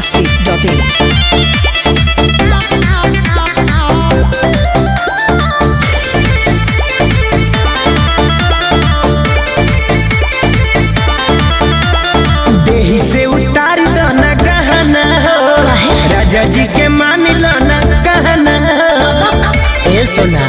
biharmasti.in देही से उतार दो न गहना हो, राजा जी के मान लो न कहना ए सोना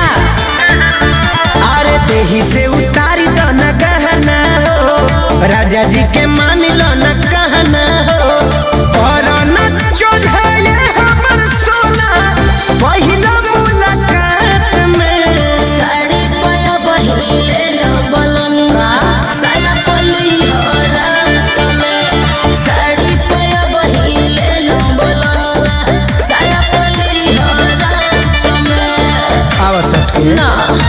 अरे देही से उतार दो न गहना हो, राजा जी के मान लो न कहना हो। और न चोझले हमर सोना पहिला मुलाकात में साड़ी पाया बहिले लो बलनुआ साया पली हो रात में। साड़ी पाया बहिले लो बलनुआ साया पली हो रात में। आवश्यक ना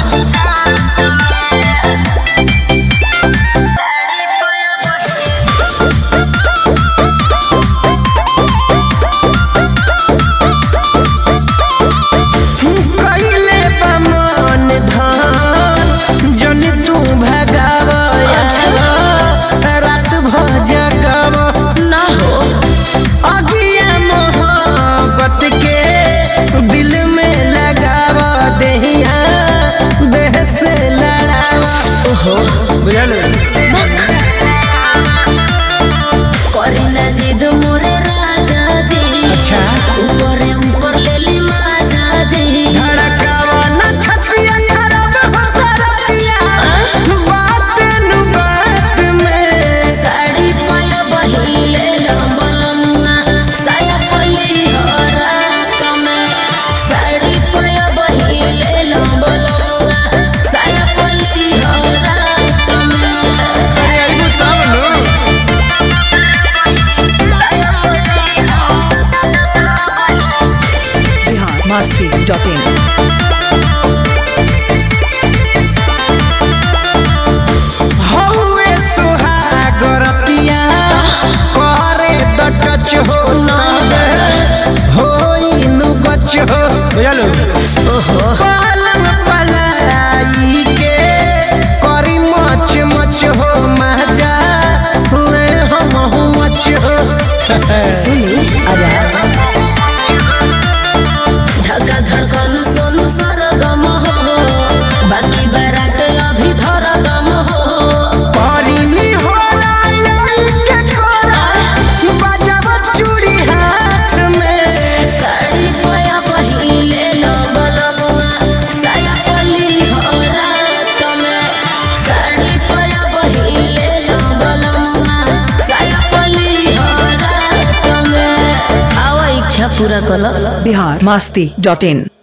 कइले बा मन धान जन तू भगावया रात भ जगव ना हो अगिया मोहब्बत के दिल में लगाव देहिया देह से लड़ावा ओहो बुझल करी ना जिद मोरे राजा जी। अच्छा। ऊपरे ऊपर ले ली माजा जी। धड़कावा न छतिया खराब हो करतिया बात नु बात में साड़ी पाया बहिले लो बलनुआ साया पली हो रात में। साड़ी पाया बहिले लो बलनुआ साया पली हो रात में। अरे अइबू तब नु biharmasti.in हौवे सुहागरतिया करे द टच हो होई नु गच हो बुझलो ओहो पलंग पलाई के करी मच मच हो मजा ले हम मच हो सुनी आजा धक्का धड़कन सोनू सरगम हो बाकी बारात अभी धरगम हो। परिनी हो राई के कोरा बजाव चूड़ी हाथ में साड़ी पाया बहिले लो बलनुआ साया पली हो रात में। साड़ी पाया बहिले लो बलनुआ साया पली हो रात में। आवा इच्छा पूरा कलो biharmasti.in